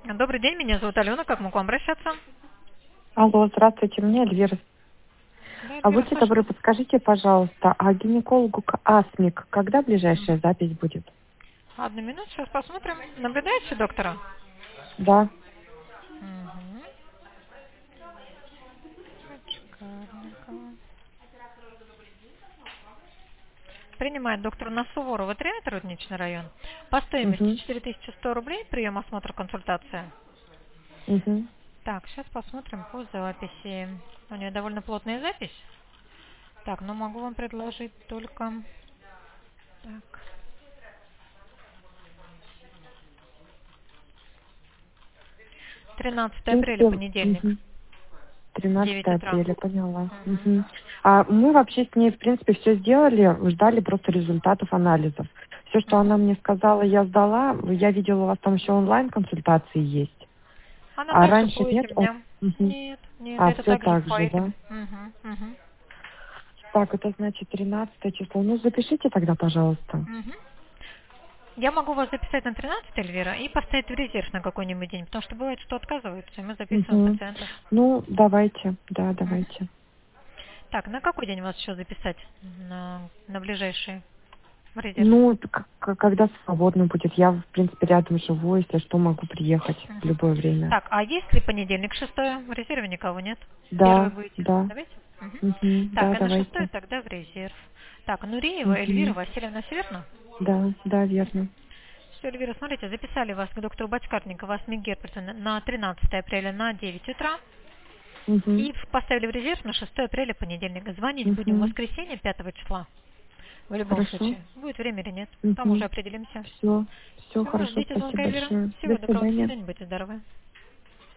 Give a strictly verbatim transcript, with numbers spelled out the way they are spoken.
Добрый день, меня зовут Алена. Как могу к вам обращаться? Алло, здравствуйте, мне Эльвира. Да, А Эльвира, будьте слышу добры, вас. подскажите, пожалуйста, а гинекологу к АСМИК, когда ближайшая запись будет? Одну минуту, сейчас посмотрим. Наблюдаете доктора? Да. Угу. Шикарненько. Принимает доктор на Суворова три, это Рудничный район. По стоимости Угу. четыре тысячи сто рублей, прием, осмотр, консультация. Угу. Так, сейчас посмотрим по записи. У нее довольно плотная запись. Так, но могу вам предложить только... Так, В тринадцатое апреля, принципе, понедельник, угу. девять тринадцатое утра. апреля, поняла. Мгм. Угу. А мы вообще с ней, в принципе, все сделали, ждали просто результатов анализов. Все, что она Мгм. мне сказала, я сдала. Я видела, у вас там еще онлайн-консультации есть. Она А также раньше по нет? этим О, дням? мгм. Нет, нет, А, это все также так по же, этим. да? Мгм, мгм, Так, это значит тринадцатое число. Ну, запишите тогда, пожалуйста. мгм. Я могу вас записать на тринадцатое, Эльвира, и поставить в резерв на какой-нибудь день, потому что бывает, что отказываются, и мы записываем Угу. пациентов. Ну, давайте, да, Мгм. давайте. Так, на какой день вас еще записать? На, на ближайший в резерв. Ну, к- к- когда свободно будет, я, в принципе, рядом живу, если что, могу приехать в Мгм. любое время. Так, а есть ли понедельник шестое? В резерве никого нет? Первый Да, будете? да, Давайте? Мгм. угу, Так, да, а на шестое давайте. тогда в резерв. Так, Нуриева Эльвира Угу. Васильевна, все верно? Да, да, верно. Все, Эльвира, смотрите, записали вас к доктору Бачкарникову, вас Герпертона на тринадцатое апреля на девять утра. Угу. И поставили в резерв на шестое апреля, понедельник. Звонить будем в Угу. воскресенье, пятого числа. В любом Хорошо. случае. Будет время или нет. Там уже Угу. определимся. Все, все Все, хорошо, ждите звонка, спасибо Эльвира. большое. До Всего доброго, до свидания. свидания, будьте здоровы.